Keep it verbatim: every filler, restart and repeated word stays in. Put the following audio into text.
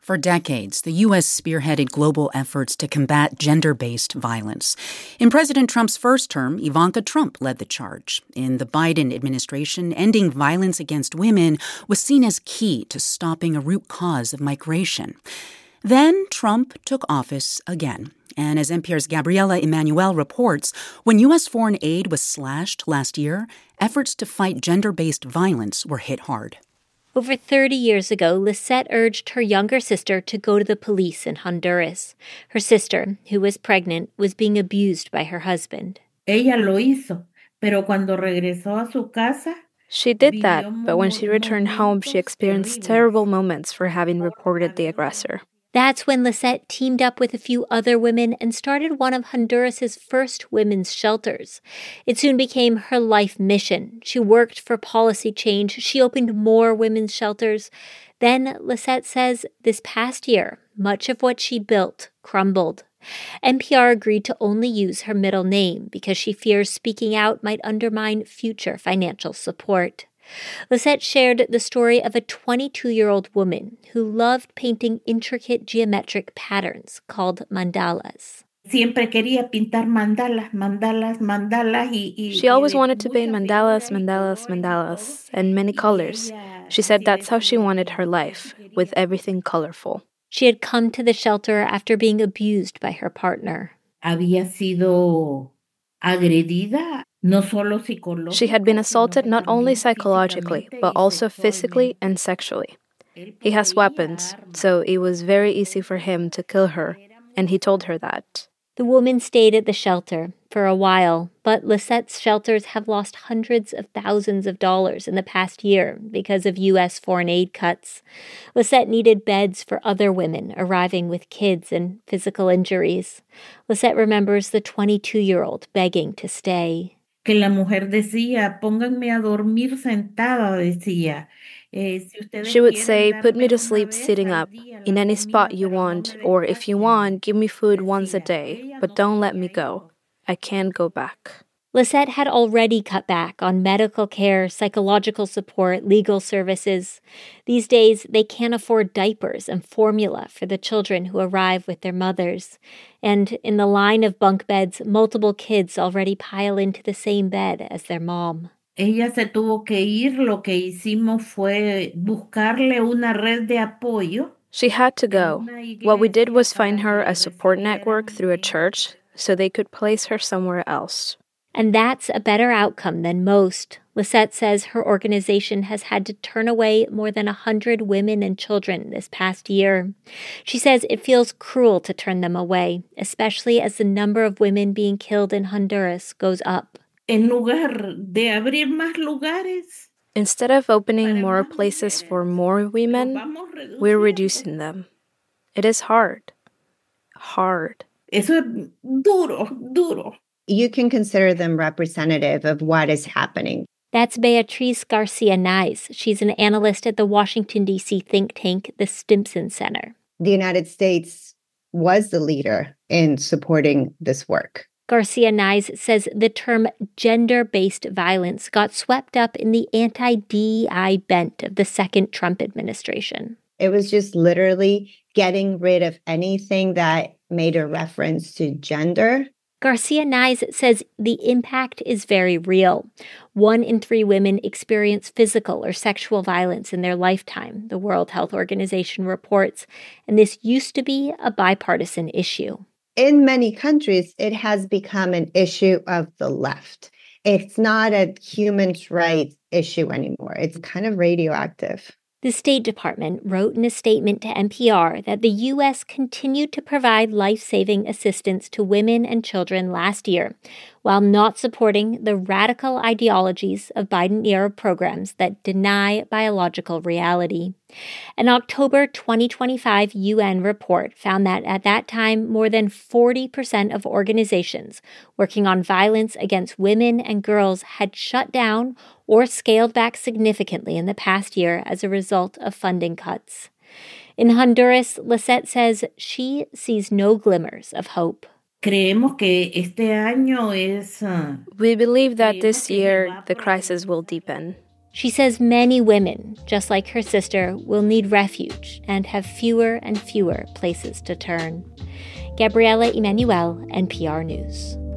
For decades, the U S spearheaded global efforts to combat gender-based violence. In President Trump's first term, Ivanka Trump led the charge. In the Biden administration, ending violence against women was seen as key to stopping a root cause of migration. Then Trump took office again. And as N P R's Gabriela Emanuel reports, when U S foreign aid was slashed last year, efforts to fight gender-based violence were hit hard. Over thirty years ago, Lisette urged her younger sister to go to the police in Honduras. Her sister, who was pregnant, was being abused by her husband. Ella lo hizo, pero cuando regresó a su casa, she did that, but when she returned home, she experienced terrible moments for having reported the aggressor. That's when Lisette teamed up with a few other women and started one of Honduras's first women's shelters. It soon became her life mission. She worked for policy change. She opened more women's shelters. Then, Lisette says, this past year, much of what she built crumbled. N P R agreed to only use her middle name because she fears speaking out might undermine future financial support. Lisette shared the story of a twenty-two-year-old woman who loved painting intricate geometric patterns called mandalas. Siempre quería pintar mandalas, mandalas, mandalas. Y, y, she always wanted to paint mandalas, mandalas, mandalas, and many colors. She said that's how she wanted her life, with everything colorful. She had come to the shelter after being abused by her partner. Había sido agredida. She had been assaulted not only psychologically, but also physically and sexually. He has weapons, so it was very easy for him to kill her, and he told her that. The woman stayed at the shelter for a while, but Lisette's shelters have lost hundreds of thousands of dollars in the past year because of U S foreign aid cuts. Lisette needed beds for other women arriving with kids and physical injuries. Lisette remembers the twenty-two-year-old begging to stay. Que la mujer decía, pónganme a dormir sentada, decía. She would say, put me to sleep sitting up, in any spot you want, or if you want, give me food once a day, but don't let me go. I can't go back. Lisette had already cut back on medical care, psychological support, legal services. These days, they can't afford diapers and formula for the children who arrive with their mothers. And in the line of bunk beds, multiple kids already pile into the same bed as their mom. Ella se tuvo que ir. Lo que hicimos fue buscarle una red de apoyo. She had to go. What we did was find her a support network through a church so they could place her somewhere else. And that's a better outcome than most. Lisette says her organization has had to turn away more than one hundred women and children this past year. She says it feels cruel to turn them away, especially as the number of women being killed in Honduras goes up. En lugar de abrir más lugares, instead of opening more places for more women, we're reducing them. It is hard. Hard. Eso es duro, duro. You can consider them representative of what is happening. That's Beatriz Garcia-Naiz. She's an analyst at the Washington, D C think tank, the Stimson Center. The United States was the leader in supporting this work. Garcia-Naiz says the term gender-based violence got swept up in the anti-D E I bent of the second Trump administration. It was just literally getting rid of anything that made a reference to gender. Garcia-Naiz says the impact is very real. One in three women experience physical or sexual violence in their lifetime, the World Health Organization reports, and this used to be a bipartisan issue. In many countries, it has become an issue of the left. It's not a human rights issue anymore. It's kind of radioactive. The State Department wrote in a statement to N P R that the U S continued to provide life-saving assistance to women and children last year, while not supporting the radical ideologies of Biden-era programs that deny biological reality. An October twenty twenty-five U N report found that at that time, more than forty percent of organizations working on violence against women and girls had shut down or scaled back significantly in the past year as a result of funding cuts. In Honduras, Lisette says she sees no glimmers of hope. Creemos que este año es, uh, we believe that this year the crisis will deepen. She says many women, just like her sister, will need refuge and have fewer and fewer places to turn. Gabriela Emanuel, N P R News.